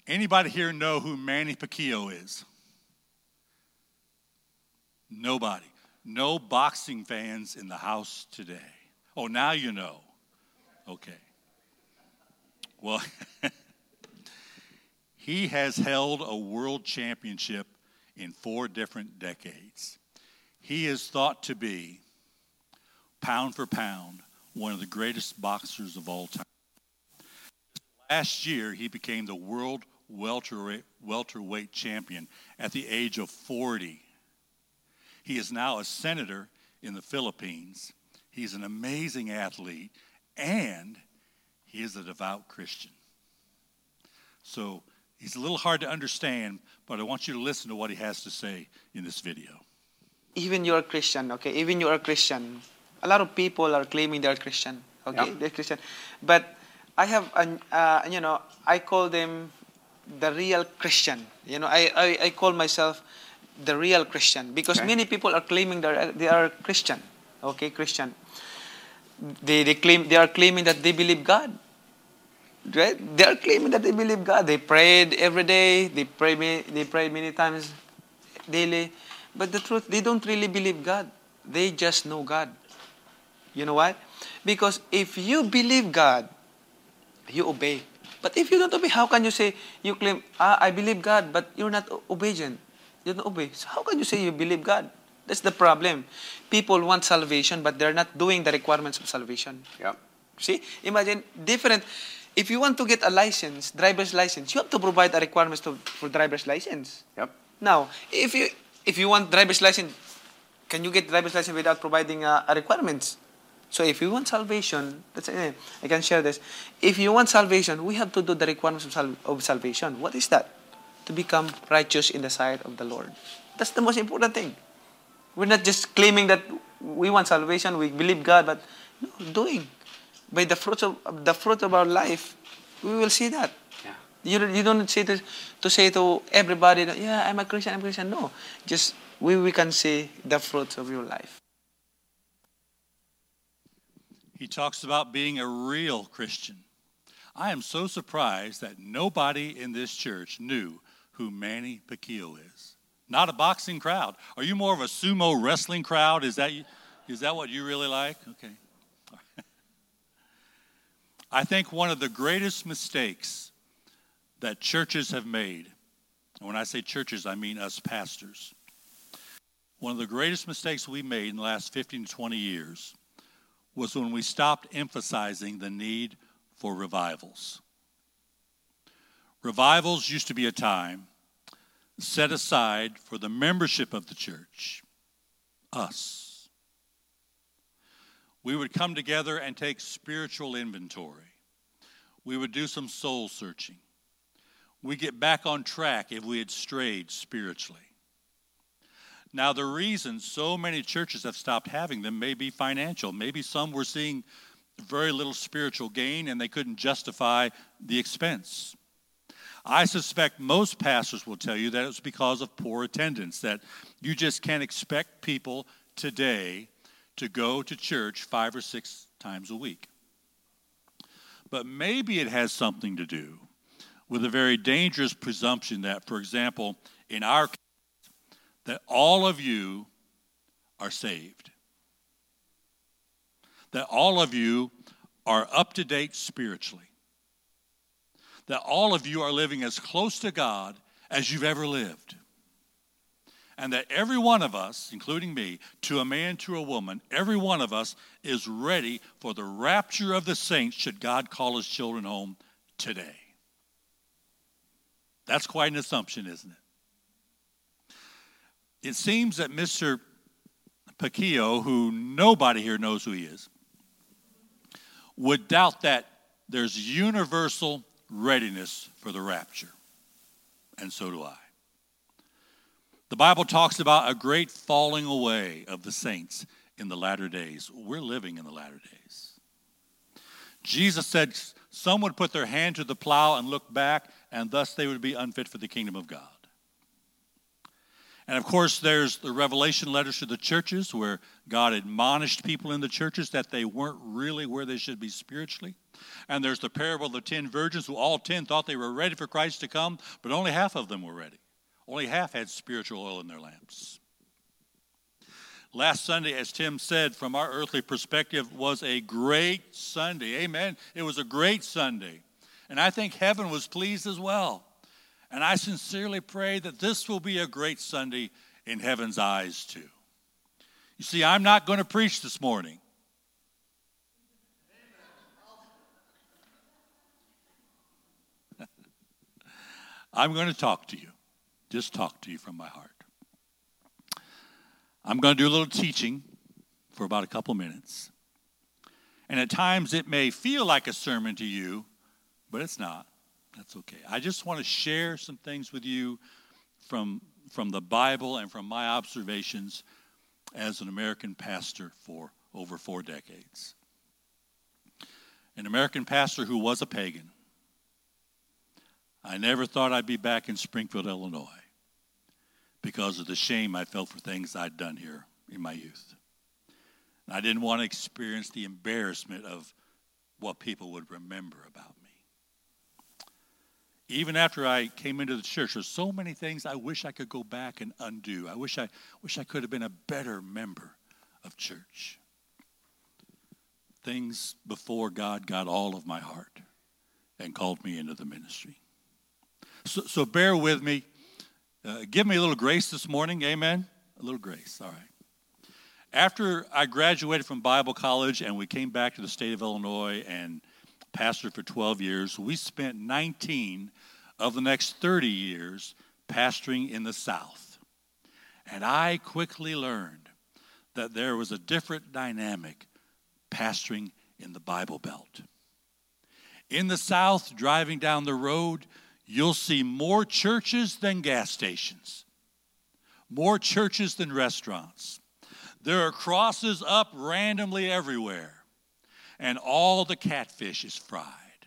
Anybody here know who Manny Pacquiao is? Nobody. No boxing fans in the house today. Oh, now you know. Okay. Well, he has held a world championship in 4 different decades. He is thought to be, pound for pound, one of the greatest boxers of all time. Last year, he became the world welterweight champion at the age of 40. He is now a senator in the Philippines. He's an amazing athlete, and he is a devout Christian. So he's a little hard to understand, but I want you to listen to what he has to say in this video. Even you're a Christian, okay? Even you're a Christian. A lot of people are claiming they're Christian, okay? Yeah. They're Christian. But I have, I call them the real Christian. I call myself the real Christian because many people are claiming they are Christian, okay? Christian. They are claiming that they believe God. Right? They are claiming that they believe God. They prayed every day. They pray many times daily. But the truth, they don't really believe God. They just know God. You know what? Because if you believe God, you obey. But if you don't obey, how can you say, you claim, I believe God, but you're not obedient. You don't obey. So how can you say you believe God? That's the problem. People want salvation, but they're not doing the requirements of salvation. Yep. See? Imagine, different. If you want to get a license, driver's license, you have to provide a requirements for driver's license. Yep. Now, if you want driver's license, can you get driver's license without providing a requirements? So if you want salvation, I can share this. If you want salvation, we have to do the requirements of salvation. What is that? To become righteous in the sight of the Lord. That's the most important thing. We're not just claiming that we want salvation, we believe God, but no, doing. By the fruit of our life, we will see that. Yeah. You don't say to everybody, yeah, I'm a Christian. No, just we can see the fruits of your life. He talks about being a real Christian. I am so surprised that nobody in this church knew who Manny Pacquiao is. Not a boxing crowd. Are you more of a sumo wrestling crowd? Is that what you really like? Okay. I think one of the greatest mistakes that churches have made, and when I say churches, I mean us pastors. One of the greatest mistakes we made in the last 15 to 20 years was when we stopped emphasizing the need for revivals. Revivals used to be a time set aside for the membership of the church, us. We would come together and take spiritual inventory. We would do some soul searching. We get back on track if we had strayed spiritually. Now, the reason so many churches have stopped having them may be financial. Maybe some were seeing very little spiritual gain and they couldn't justify the expense. I suspect most pastors will tell you that it's because of poor attendance, that you just can't expect people today to go to church 5 or 6 times a week. But maybe it has something to do with a very dangerous presumption that, for example, in our case, that all of you are saved. That all of you are up to date spiritually. That all of you are living as close to God as you've ever lived. And that every one of us, including me, to a man, to a woman, every one of us is ready for the rapture of the saints should God call his children home today. That's quite an assumption, isn't it? It seems that Mr. Pacquiao, who nobody here knows who he is, would doubt that there's universal readiness for the rapture. And so do I. The Bible talks about a great falling away of the saints in the latter days. We're living in the latter days. Jesus said some would put their hand to the plow and look back, and thus they would be unfit for the kingdom of God. And of course, there's the Revelation letters to the churches where God admonished people in the churches that they weren't really where they should be spiritually. And there's the parable of the 10 virgins who all 10 thought they were ready for Christ to come, but only half of them were ready. Only half had spiritual oil in their lamps. Last Sunday, as Tim said, from our earthly perspective, was a great Sunday. Amen. It was a great Sunday. And I think heaven was pleased as well. And I sincerely pray that this will be a great Sunday in heaven's eyes too. You see, I'm not going to preach this morning. I'm going to talk to you. Just talk to you from my heart. I'm going to do a little teaching for about a couple minutes. And at times it may feel like a sermon to you, but it's not. That's okay. I just want to share some things with you from the Bible and from my observations as an American pastor for over 4 decades. An American pastor who was a pagan. I never thought I'd be back in Springfield, Illinois, because of the shame I felt for things I'd done here in my youth. And I didn't want to experience the embarrassment of what people would remember about me. Even after I came into the church, there's so many things I wish I could go back and undo. I wish I could have been a better member of church. Things before God got all of my heart and called me into the ministry. So bear with me. Give me a little grace this morning. Amen? A little grace. All right. After I graduated from Bible college and we came back to the state of Illinois and pastored for 12 years, we spent 19 of the next 30 years pastoring in the South. And I quickly learned that there was a different dynamic pastoring in the Bible Belt. In the South, driving down the road, you'll see more churches than gas stations, more churches than restaurants. There are crosses up randomly everywhere, and all the catfish is fried.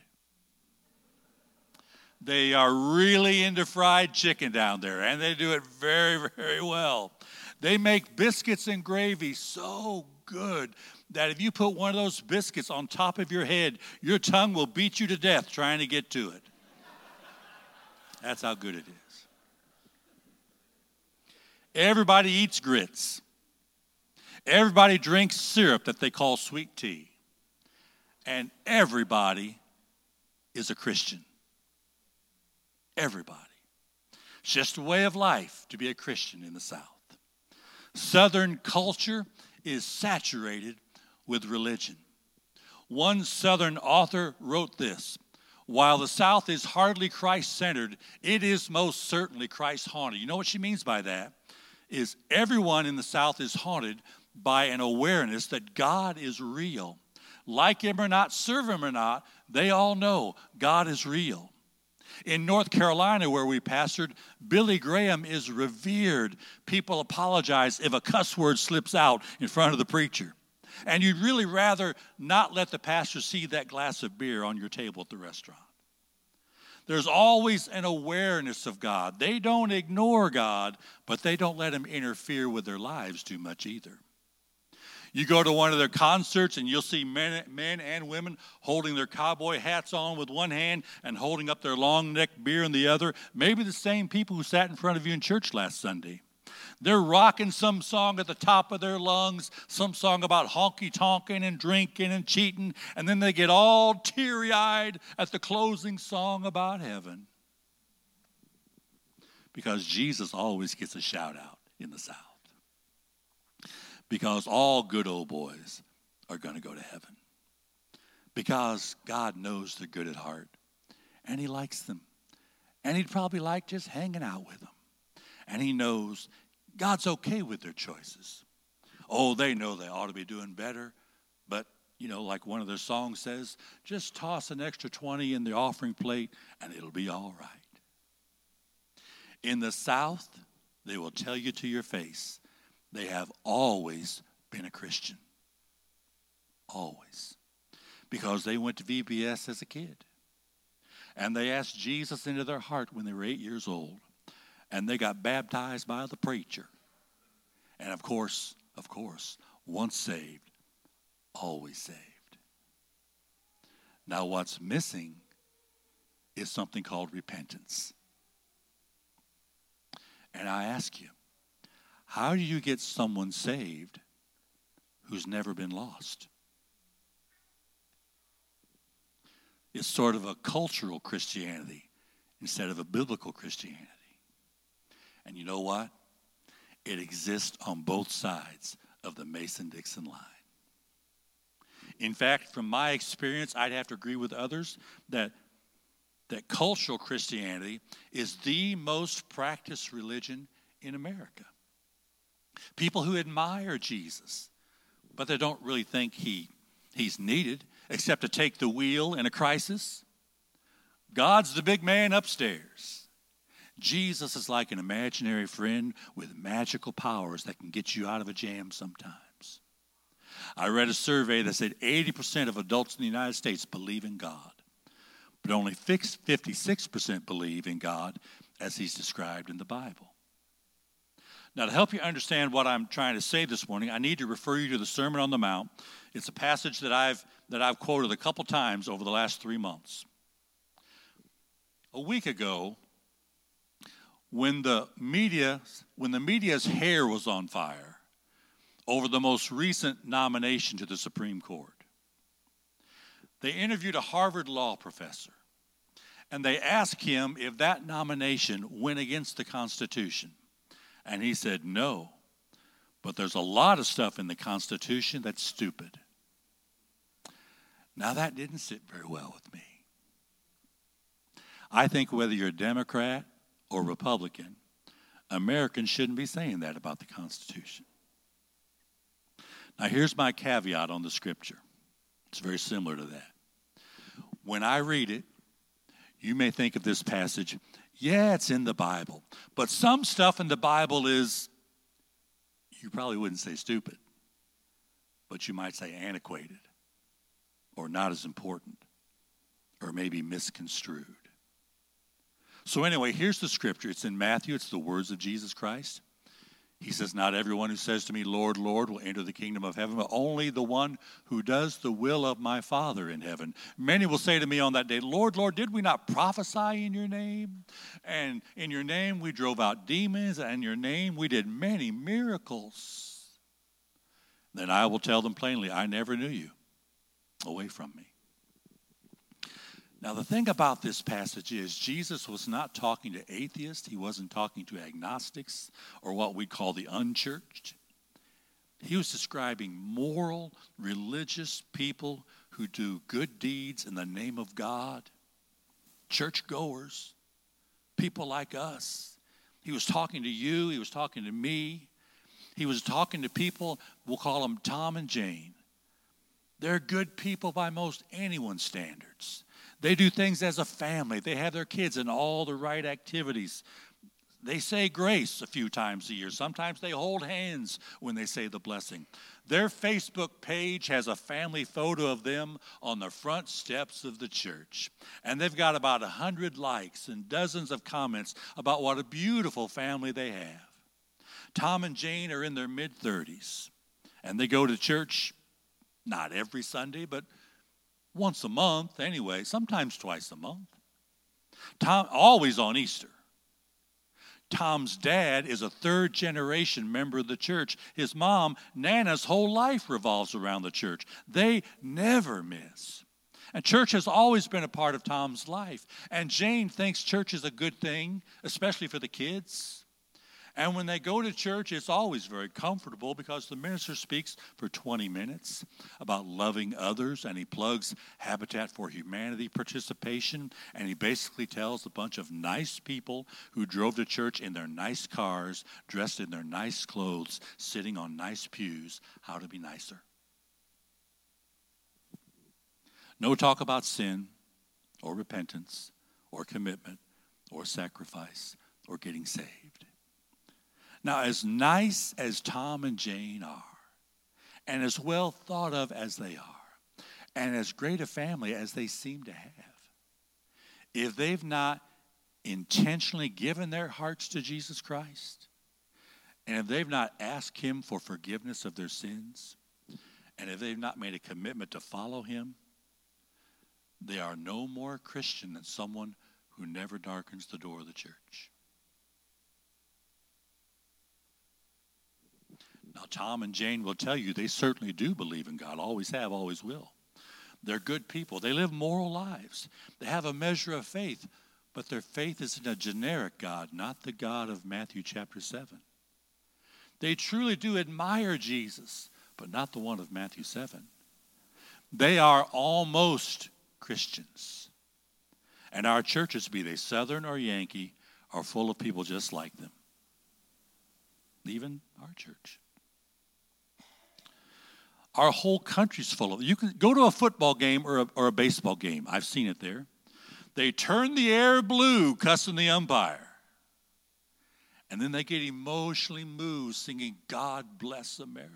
They are really into fried chicken down there, and they do it very, very well. They make biscuits and gravy so good that if you put one of those biscuits on top of your head, your tongue will beat you to death trying to get to it. That's how good it is. Everybody eats grits. Everybody drinks syrup that they call sweet tea. And everybody is a Christian. Everybody. It's just a way of life to be a Christian in the South. Southern culture is saturated with religion. One Southern author wrote this: while the South is hardly Christ-centered, it is most certainly Christ-haunted. You know what she means by that? Is everyone in the South is haunted by an awareness that God is real. Like him or not, serve him or not, they all know God is real. In North Carolina, where we pastored, Billy Graham is revered. People apologize if a cuss word slips out in front of the preacher. And you'd really rather not let the pastor see that glass of beer on your table at the restaurant. There's always an awareness of God. They don't ignore God, but they don't let him interfere with their lives too much either. You go to one of their concerts and you'll see men and women holding their cowboy hats on with one hand and holding up their long-necked beer in the other. Maybe the same people who sat in front of you in church last Sunday. They're rocking some song at the top of their lungs, some song about honky-tonking and drinking and cheating, and then they get all teary-eyed at the closing song about heaven. Because Jesus always gets a shout-out in the South. Because all good old boys are going to go to heaven. Because God knows they're good at heart, and he likes them. And he'd probably like just hanging out with them. And he knows God's okay with their choices. Oh, they know they ought to be doing better. But, like one of their songs says, just toss an extra 20 in the offering plate and it'll be all right. In the South, they will tell you to your face, they have always been a Christian. Always. Because they went to VBS as a kid. And they asked Jesus into their heart when they were 8 years old. and they got baptized by the preacher. And of course, once saved, always saved. Now what's missing is something called repentance. And I ask you, how do you get someone saved who's never been lost? It's sort of a cultural Christianity instead of a biblical Christianity. And you know what? It exists on both sides of the Mason-Dixon line. In fact, from my experience, I'd have to agree with others that cultural Christianity is the most practiced religion in America. People who admire Jesus, but they don't really think he's needed except to take the wheel in a crisis. God's the big man upstairs. Jesus is like an imaginary friend with magical powers that can get you out of a jam sometimes. I read a survey that said 80% of adults in the United States believe in God, but only 56% believe in God as he's described in the Bible. Now, to help you understand what I'm trying to say this morning, I need to refer you to the Sermon on the Mount. It's a passage that I've quoted a couple times over the last 3 months. A week ago, when the media's hair was on fire over the most recent nomination to the Supreme Court, they interviewed a Harvard law professor, and they asked him if that nomination went against the Constitution. And he said, no, but there's a lot of stuff in the Constitution that's stupid. Now, that didn't sit very well with me. I think whether you're a Democrat or Republican, Americans shouldn't be saying that about the Constitution. Now, here's my caveat on the scripture. It's very similar to that. When I read it, you may think of this passage, yeah, it's in the Bible, but some stuff in the Bible is, you probably wouldn't say stupid, but you might say antiquated, or not as important, or maybe misconstrued. So anyway, here's the scripture. It's in Matthew. It's the words of Jesus Christ. He says, not everyone who says to me, Lord, Lord, will enter the kingdom of heaven, but only the one who does the will of my Father in heaven. Many will say to me on that day, Lord, Lord, did we not prophesy in your name? And in your name we drove out demons, and in your name we did many miracles. Then I will tell them plainly, I never knew you. Away from me. Now, the thing about this passage is Jesus was not talking to atheists. He wasn't talking to agnostics or what we call the unchurched. He was describing moral, religious people who do good deeds in the name of God, churchgoers, people like us. He was talking to you. He was talking to me. He was talking to people, we'll call them Tom and Jane. They're good people by most anyone's standards. They do things as a family. They have their kids in all the right activities. They say grace a few times a year. Sometimes they hold hands when they say the blessing. Their Facebook page has a family photo of them on the front steps of the church. And they've got about 100 likes and dozens of comments about what a beautiful family they have. Tom and Jane are in their mid-30s. And they go to church not every Sunday, but once a month anyway, sometimes twice a month. Tom, always on Easter. Tom's dad is a third-generation member of the church. His mom, Nana's whole life revolves around the church. They never miss. And church has always been a part of Tom's life. And Jane thinks church is a good thing, especially for the kids. And when they go to church, it's always very comfortable because the minister speaks for 20 minutes about loving others, and he plugs Habitat for Humanity participation, and he basically tells a bunch of nice people who drove to church in their nice cars, dressed in their nice clothes, sitting on nice pews, how to be nicer. No talk about sin or repentance or commitment or sacrifice or getting saved. Now, as nice as Tom and Jane are, and as well thought of as they are, and as great a family as they seem to have, if they've not intentionally given their hearts to Jesus Christ, and if they've not asked him for forgiveness of their sins, and if they've not made a commitment to follow him, they are no more Christian than someone who never darkens the door of the church. Now, Tom and Jane will tell you they certainly do believe in God, always have, always will. They're good people. They live moral lives. They have a measure of faith, but their faith is in a generic God, not the God of Matthew chapter 7. They truly do admire Jesus, but not the one of Matthew 7. They are almost Christians. And our churches, be they Southern or Yankee, are full of people just like them. Even our church. Our whole country's full of it. You can go to a football game or a baseball game. I've seen it there. They turn the air blue, cussing the umpire. And then they get emotionally moved, singing, God bless America.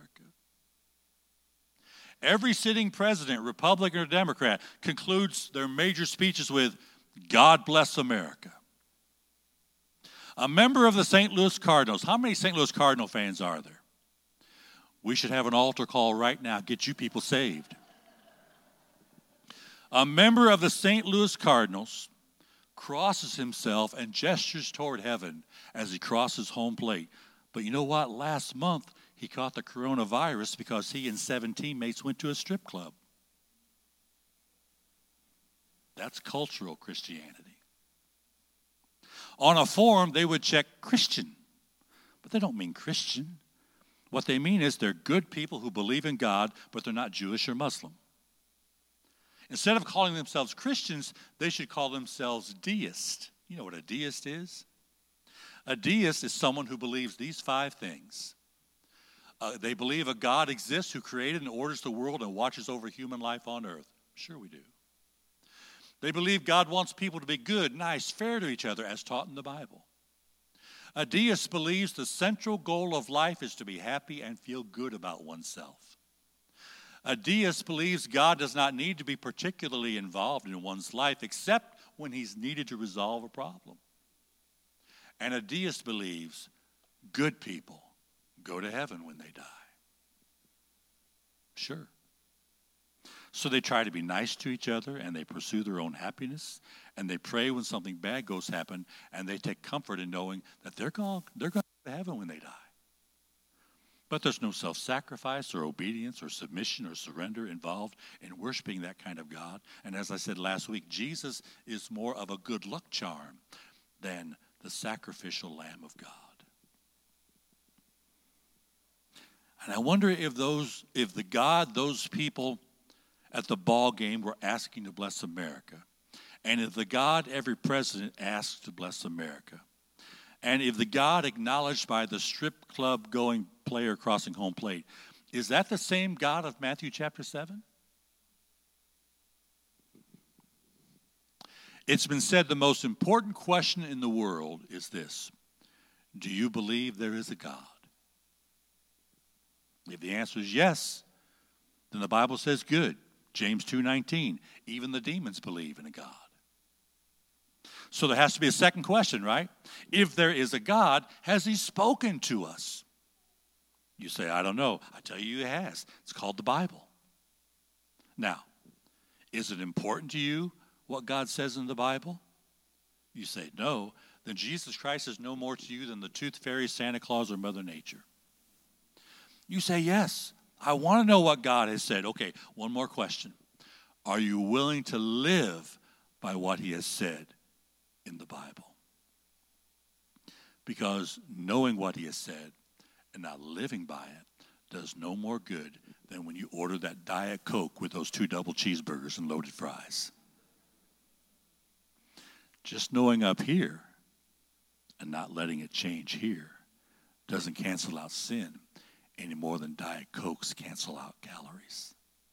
Every sitting president, Republican or Democrat, concludes their major speeches with, God bless America. A member of the St. Louis Cardinals. How many St. Louis Cardinal fans are there? We should have an altar call right now. Get you people saved. A member of the St. Louis Cardinals crosses himself and gestures toward heaven as he crosses home plate. But you know what? Last month, he caught the coronavirus because he and 7 teammates went to a strip club. That's cultural Christianity. On a form, they would check Christian, but they don't mean Christian. What they mean is they're good people who believe in God, but they're not Jewish or Muslim. Instead of calling themselves Christians, they should call themselves deists. You know what a deist is? A deist is someone who believes these 5 things. They believe a God exists who created and orders the world and watches over human life on earth. Sure we do. They believe God wants people to be good, nice, fair to each other, as taught in the Bible. A deist believes the central goal of life is to be happy and feel good about oneself. A deist believes God does not need to be particularly involved in one's life except when he's needed to resolve a problem. And a deist believes good people go to heaven when they die. Sure. So they try to be nice to each other, and they pursue their own happiness, and they pray when something bad goes happen, and they take comfort in knowing that they're going to go to heaven when they die. But there's no self-sacrifice or obedience or submission or surrender involved in worshiping that kind of God. And as I said last week, Jesus is more of a good luck charm than the sacrificial Lamb of God. And I wonder if the God those people at the ball game were asking to bless America, and if the God every president asks to bless America, and if the God acknowledged by the strip club going player crossing home plate, is that the same God of Matthew chapter 7? It's been said the most important question in the world is this: do you believe there is a God? If the answer is yes, then the Bible says good. James 2:19, even the demons believe in a God. So there has to be a second question, right? If there is a God, has he spoken to us? You say, I don't know. I tell you he has. It's called the Bible. Now, is it important to you what God says in the Bible? You say no. Then Jesus Christ is no more to you than the tooth fairy, Santa Claus, or Mother Nature. You say yes. I want to know what God has said. Okay, one more question. Are you willing to live by what he has said in the Bible? Because knowing what he has said and not living by it does no more good than when you order that Diet Coke with those 2 double cheeseburgers and loaded fries. Just knowing up here and not letting it change here doesn't cancel out sin any more than Diet Cokes cancel out calories.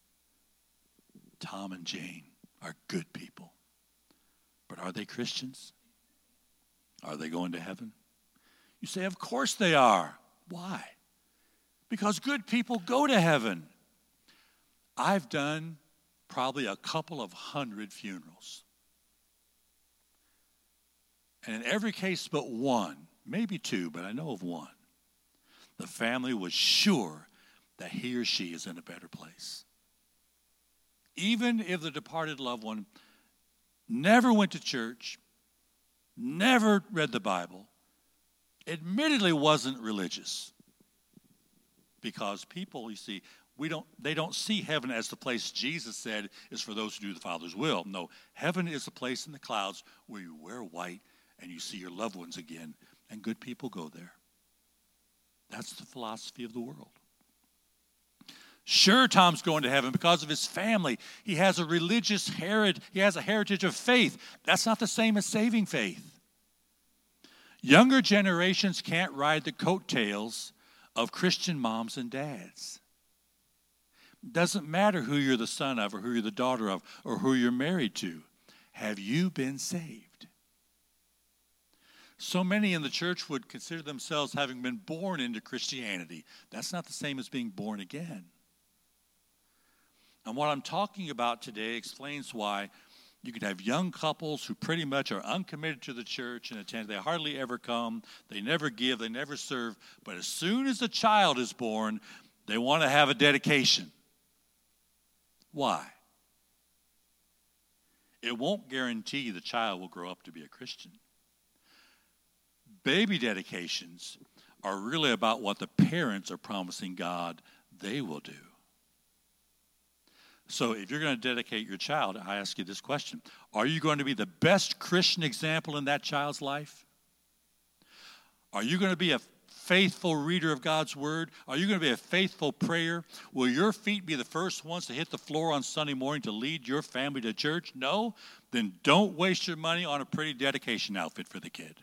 Tom and Jane are good people. But are they Christians? Are they going to heaven? You say, of course they are. Why? Because good people go to heaven. I've done probably a couple of 100 funerals. And in every case but one, maybe two, but I know of one, the family was sure that he or she is in a better place. Even if the departed loved one never went to church, never read the Bible, admittedly wasn't religious. Because people, you see, they don't see heaven as the place Jesus said is for those who do the Father's will. No, heaven is a place in the clouds where you wear white and you see your loved ones again, and good people go there. That's the philosophy of the world. Sure, Tom's going to heaven because of his family. He has a religious heritage. He has a heritage of faith. That's not the same as saving faith. Younger generations can't ride the coattails of Christian moms and dads. Doesn't matter who you're the son of or who you're the daughter of or who you're married to. Have you been saved? So many in the church would consider themselves having been born into Christianity. That's not the same as being born again. And what I'm talking about today explains why you can have young couples who pretty much are uncommitted to the church and attend. They hardly ever come. They never give. They never serve. But as soon as a child is born, they want to have a dedication. Why? It won't guarantee the child will grow up to be a Christian. Baby dedications are really about what the parents are promising God they will do. So if you're going to dedicate your child, I ask you this question. Are you going to be the best Christian example in that child's life? Are you going to be a faithful reader of God's word? Are you going to be a faithful prayer? Will your feet be the first ones to hit the floor on Sunday morning to lead your family to church? No? Then don't waste your money on a pretty dedication outfit for the kid.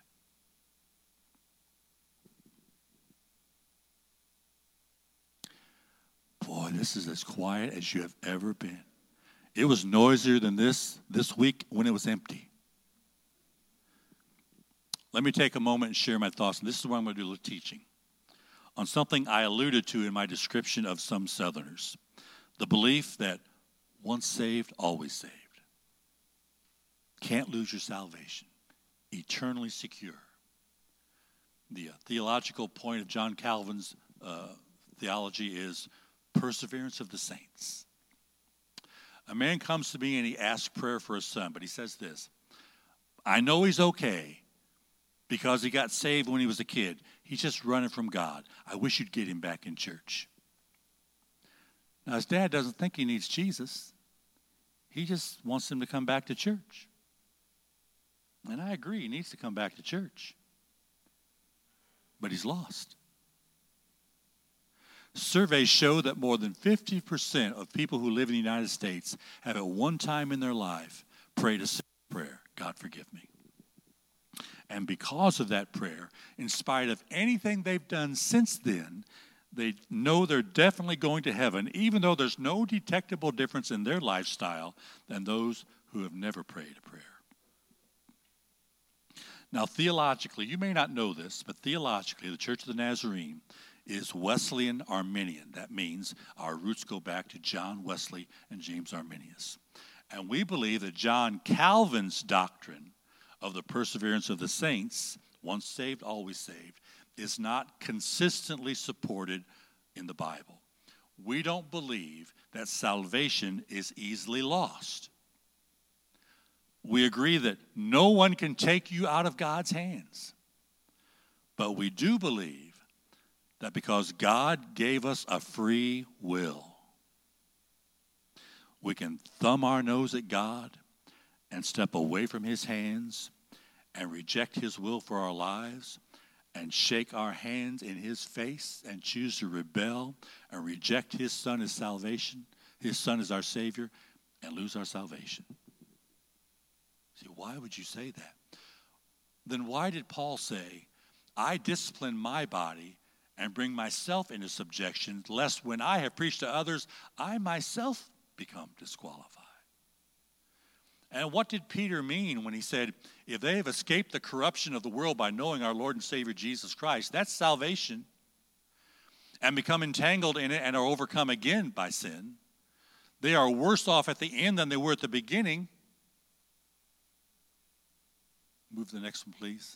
Boy, this is as quiet as you have ever been. It was noisier than this week when it was empty. Let me take a moment and share my thoughts. And this is where I'm going to do a little teaching on something I alluded to in my description of some Southerners. The belief that once saved, always saved. Can't lose your salvation. Eternally secure. The theological point of John Calvin's theology is perseverance of the saints. A man comes to me and he asks prayer for his son, but he says this: I know he's okay because he got saved when he was a kid. He's just running from God. I wish you'd get him back in church. Now, his dad doesn't think he needs Jesus. He just wants him to come back to church. And I agree, he needs to come back to church. But he's lost. Surveys show that more than 50% of people who live in the United States have at one time in their life prayed a simple prayer: God, forgive me. And because of that prayer, in spite of anything they've done since then, they know they're definitely going to heaven, even though there's no detectable difference in their lifestyle than those who have never prayed a prayer. Now, theologically, you may not know this, but theologically, the Church of the Nazarene is Wesleyan Arminian. That means our roots go back to John Wesley and James Arminius. And we believe that John Calvin's doctrine of the perseverance of the saints, once saved, always saved, is not consistently supported in the Bible. We don't believe that salvation is easily lost. We agree that no one can take you out of God's hands. But we do believe that because God gave us a free will, we can thumb our nose at God and step away from his hands and reject his will for our lives and shake our hands in his face and choose to rebel and reject his son as salvation, his son as our Savior, and lose our salvation. See, why would you say that? Then why did Paul say, I discipline my body and bring myself into subjection, lest when I have preached to others, I myself become disqualified? And what did Peter mean when he said, if they have escaped the corruption of the world by knowing our Lord and Savior Jesus Christ, that's salvation, and become entangled in it and are overcome again by sin, they are worse off at the end than they were at the beginning. Move to the next one, please.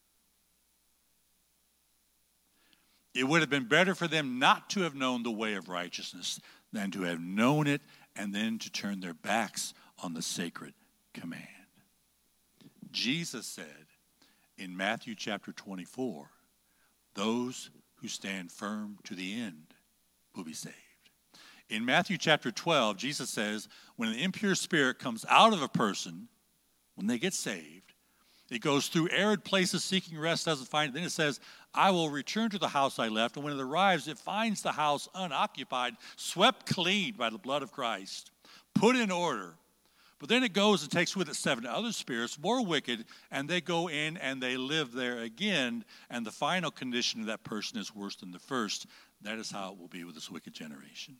It would have been better for them not to have known the way of righteousness than to have known it and then to turn their backs on the sacred command. Jesus said in Matthew chapter 24, those who stand firm to the end will be saved. In Matthew chapter 12, Jesus says, when an impure spirit comes out of a person, when they get saved, it goes through arid places seeking rest, doesn't find it. Then it says, I will return to the house I left. And when it arrives, it finds the house unoccupied, swept clean by the blood of Christ, put in order. But then it goes and takes with it 7 other spirits, more wicked, and they go in and they live there again. And the final condition of that person is worse than the first. That is how it will be with this wicked generation.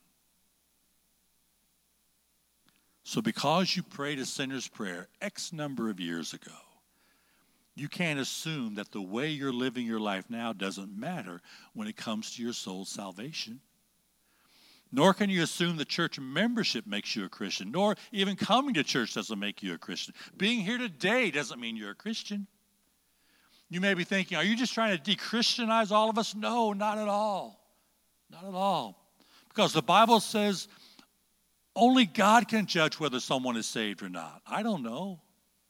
So because you prayed a sinner's prayer X number of years ago, you can't assume that the way you're living your life now doesn't matter when it comes to your soul's salvation. Nor can you assume that church membership makes you a Christian, nor even coming to church doesn't make you a Christian. Being here today doesn't mean you're a Christian. You may be thinking, are you just trying to de-Christianize all of us? No, not at all. Not at all. Because the Bible says only God can judge whether someone is saved or not. I don't know.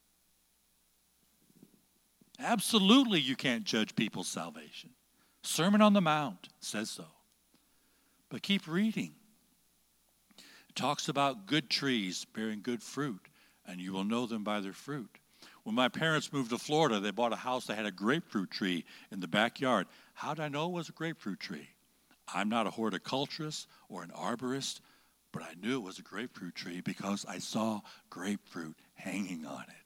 Absolutely, you can't judge people's salvation. Sermon on the Mount says so. But keep reading. It talks about good trees bearing good fruit, and you will know them by their fruit. When my parents moved to Florida, they bought a house that had a grapefruit tree in the backyard. How did I know it was a grapefruit tree? I'm not a horticulturist or an arborist, but I knew it was a grapefruit tree because I saw grapefruit hanging on it.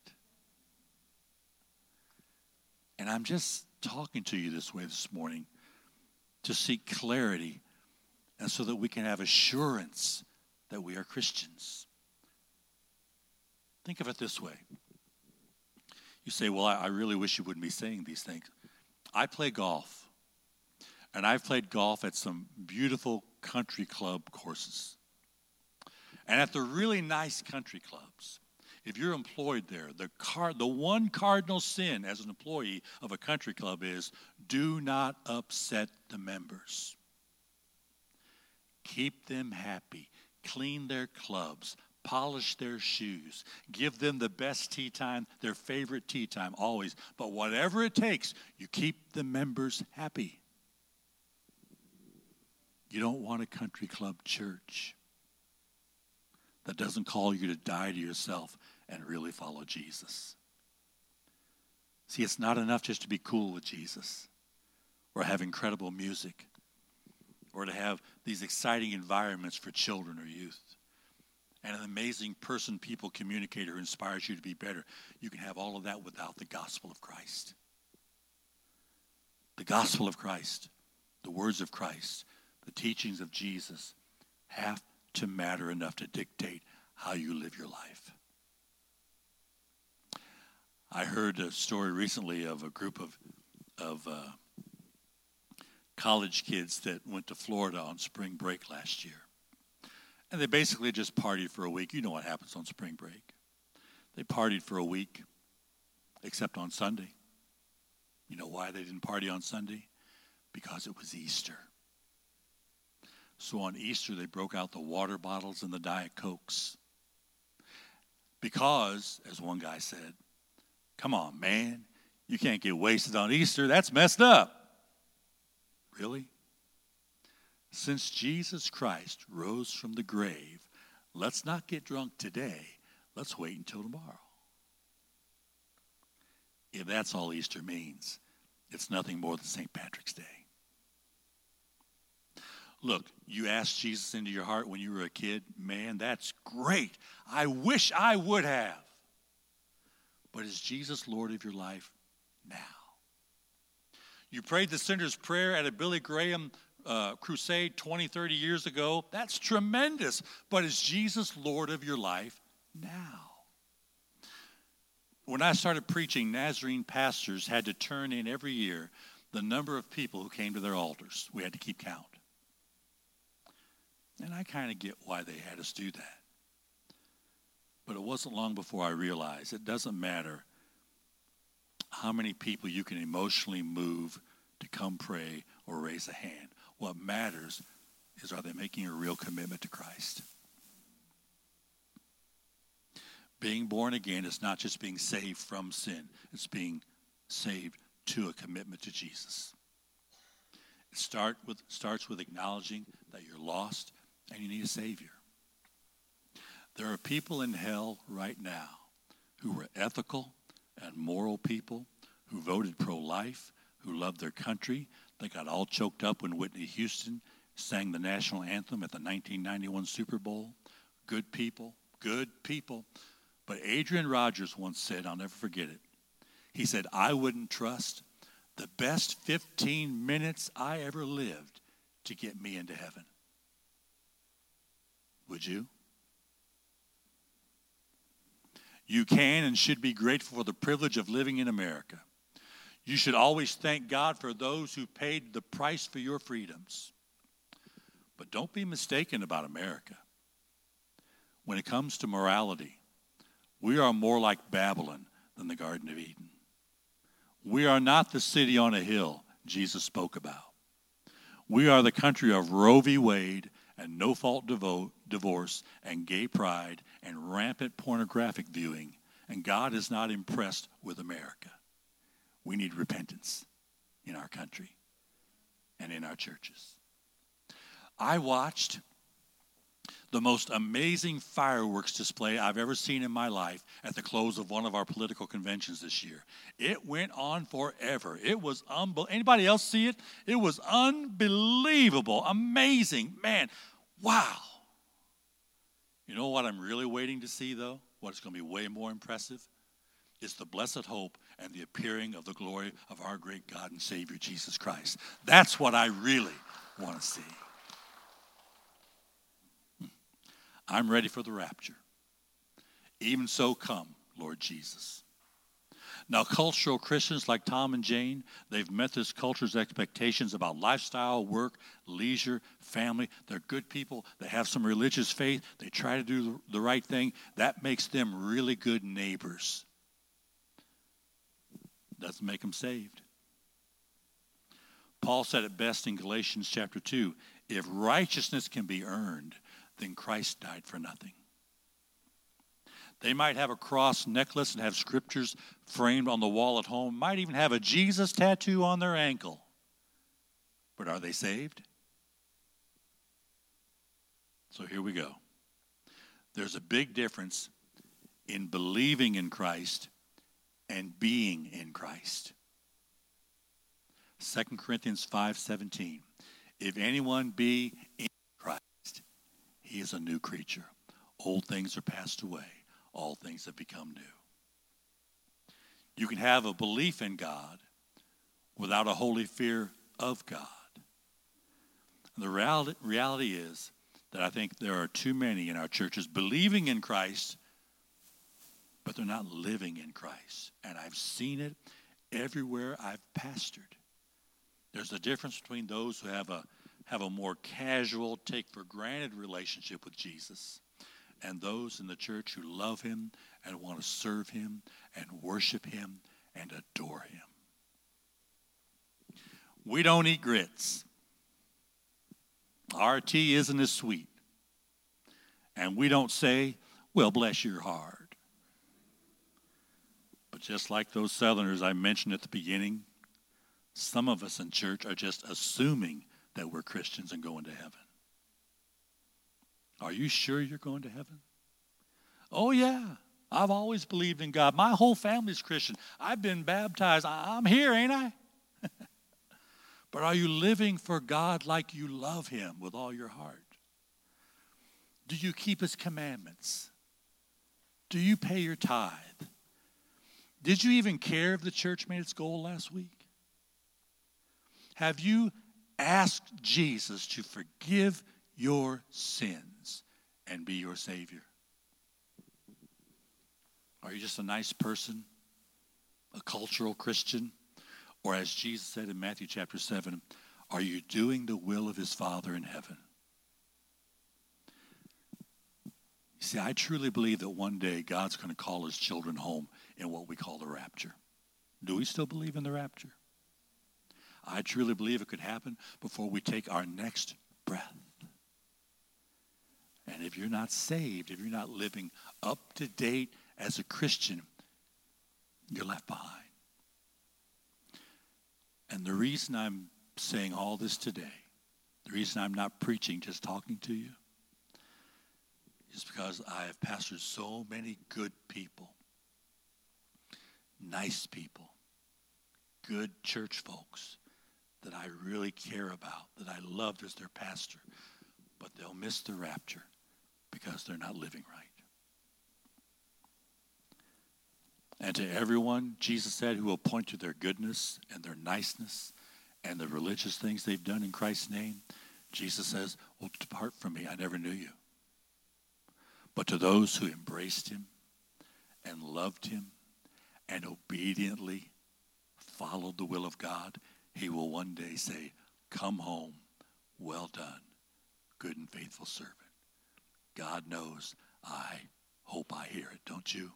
And I'm just talking to you this way this morning to seek clarity and so that we can have assurance that we are Christians. Think of it this way. You say, well, I really wish you wouldn't be saying these things. I play golf, and I've played golf at some beautiful country club courses. And at the really nice country clubs, if you're employed there, the one cardinal sin as an employee of a country club is do not upset the members. Keep them happy. Clean their clubs. Polish their shoes. Give them the best tee time, their favorite tee time, always. But whatever it takes, you keep the members happy. You don't want a country club church that doesn't call you to die to yourself and really follow Jesus. See, it's not enough just to be cool with Jesus or have incredible music or to have these exciting environments for children or youth and an amazing person, people, communicator who inspires you to be better. You can have all of that without the gospel of Christ. The gospel of Christ, the words of Christ, the teachings of Jesus have to matter enough to dictate how you live your life. I heard a story recently of a group of college kids that went to Florida on spring break last year. And they basically just partied for a week. You know what happens on spring break. They partied for a week, except on Sunday. You know why they didn't party on Sunday? Because it was Easter. So on Easter, they broke out the water bottles and the Diet Cokes. Because, as one guy said, come on, man, you can't get wasted on Easter. That's messed up. Really? Since Jesus Christ rose from the grave, let's not get drunk today. Let's wait until tomorrow. If that's all Easter means, it's nothing more than St. Patrick's Day. Look, you asked Jesus into your heart when you were a kid. Man, that's great. I wish I would have. But is Jesus Lord of your life now? You prayed the sinner's prayer at a Billy Graham crusade 20, 30 years ago. That's tremendous. But is Jesus Lord of your life now? When I started preaching, Nazarene pastors had to turn in every year the number of people who came to their altars. We had to keep count. And I kind of get why they had us do that. But it wasn't long before I realized it doesn't matter how many people you can emotionally move to come pray or raise a hand. What matters is, are they making a real commitment to Christ? Being born again is not just being saved from sin. It's being saved to a commitment to Jesus. It starts with acknowledging that you're lost and you need a Savior. There are people in hell right now who were ethical and moral people, who voted pro-life, who loved their country. They got all choked up when Whitney Houston sang the national anthem at the 1991 Super Bowl. Good people, good people. But Adrian Rogers once said, I'll never forget it, he said, I wouldn't trust the best 15 minutes I ever lived to get me into heaven. Would you? You can and should be grateful for the privilege of living in America. You should always thank God for those who paid the price for your freedoms. But don't be mistaken about America. When it comes to morality, we are more like Babylon than the Garden of Eden. We are not the city on a hill Jesus spoke about. We are the country of Roe v. Wade and no-fault divorce and gay pride and rampant pornographic viewing, and God is not impressed with America. We need repentance in our country and in our churches. I watched the most amazing fireworks display I've ever seen in my life at the close of one of our political conventions this year. It went on forever. It was unbelievable. Anybody else see it? It was unbelievable, amazing. Man, wow. You know what I'm really waiting to see, though? What's going to be way more impressive? It's the blessed hope and the appearing of the glory of our great God and Savior, Jesus Christ. That's what I really want to see. I'm ready for the rapture. Even so, come, Lord Jesus. Now, cultural Christians like Tom and Jane, they've met this culture's expectations about lifestyle, work, leisure, family. They're good people. They have some religious faith. They try to do the right thing. That makes them really good neighbors. Doesn't make them saved. Paul said it best in Galatians chapter 2. If righteousness can be earned, then Christ died for nothing. They might have a cross necklace and have scriptures framed on the wall at home, might even have a Jesus tattoo on their ankle. But are they saved? So here we go. There's a big difference in believing in Christ and being in Christ. 2 Corinthians 5:17. If anyone be in Christ, he is a new creature. Old things are passed away. All things have become new. You can have a belief in God without a holy fear of God. And the reality is that I think there are too many in our churches believing in Christ, but they're not living in Christ. And I've seen it everywhere I've pastored. There's a difference between those who have a more casual, take-for-granted relationship with Jesus and those in the church who love him and want to serve him and worship him and adore him. We don't eat grits. Our tea isn't as sweet. And we don't say, well, bless your heart. But just like those Southerners I mentioned at the beginning, some of us in church are just assuming that we're Christians and going to heaven. Are you sure you're going to heaven? Oh, yeah. I've always believed in God. My whole family's Christian. I've been baptized. I'm here, ain't I? But are you living for God like you love him with all your heart? Do you keep his commandments? Do you pay your tithe? Did you even care if the church made its goal last week? Have you asked Jesus to forgive your sins and be your Savior? Are you just a nice person, a cultural Christian? Or as Jesus said in Matthew chapter 7, are you doing the will of his Father in heaven? You see, I truly believe that one day God's going to call his children home in what we call the rapture. Do we still believe in the rapture? I truly believe it could happen before we take our next breath. And if you're not saved, if you're not living up to date as a Christian, you're left behind. And the reason I'm saying all this today, the reason I'm not preaching, just talking to you, is because I have pastored so many good people, nice people, good church folks that I really care about, that I loved as their pastor, but they'll miss the rapture because they're not living right. And to everyone, Jesus said, who will point to their goodness and their niceness and the religious things they've done in Christ's name, Jesus says, well, depart from me, I never knew you. But to those who embraced him and loved him and obediently followed the will of God, he will one day say, come home, well done, good and faithful servant. God knows, I hope I hear it, don't you?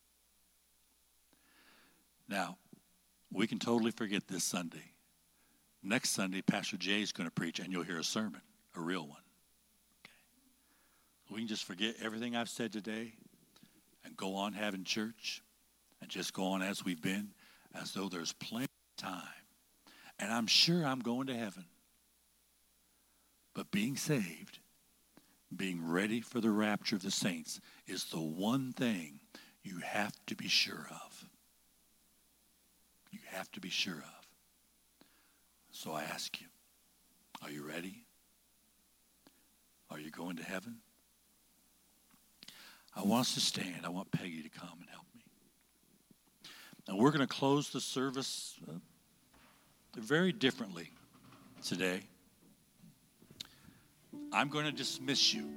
Now, we can totally forget this Sunday. Next Sunday, Pastor Jay is going to preach, and you'll hear a sermon, a real one. Okay. We can just forget everything I've said today and go on having church and just go on as we've been, as though there's plenty of time. And I'm sure I'm going to heaven. But being saved, being ready for the rapture of the saints, is the one thing you have to be sure of. You have to be sure of. So I ask you, are you ready? Are you going to heaven? I want us to stand. I want Peggy to come and help me. And we're going to close the service very differently today. I'm going to dismiss you.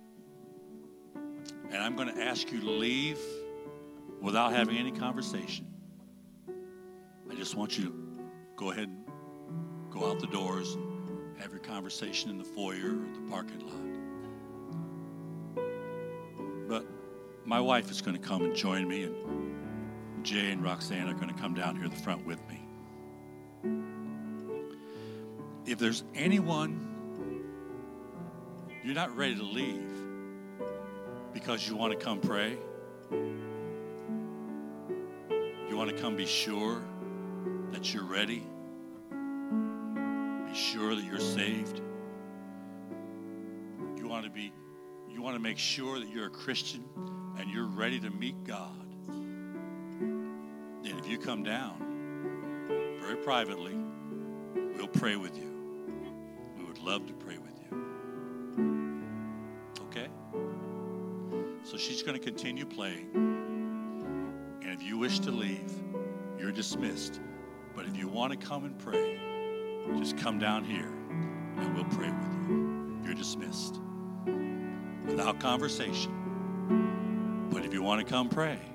And I'm going to ask you to leave without having any conversation. I just want you to go ahead and go out the doors and have your conversation in the foyer or the parking lot. But my wife is going to come and join me, and Jay and Roxanne are going to come down here to the front with me. If there's anyone you're not ready to leave because you want to come pray, you want to come be sure that you're ready, be sure that you're saved, you want to make sure that you're a Christian and you're ready to meet God, then if you come down very privately, we'll pray with you. We would love to pray with you. Okay? So she's going to continue playing. And if you wish to leave, you're dismissed. But if you want to come and pray, just come down here and we'll pray with you. You're dismissed. Without conversation. But if you want to come pray,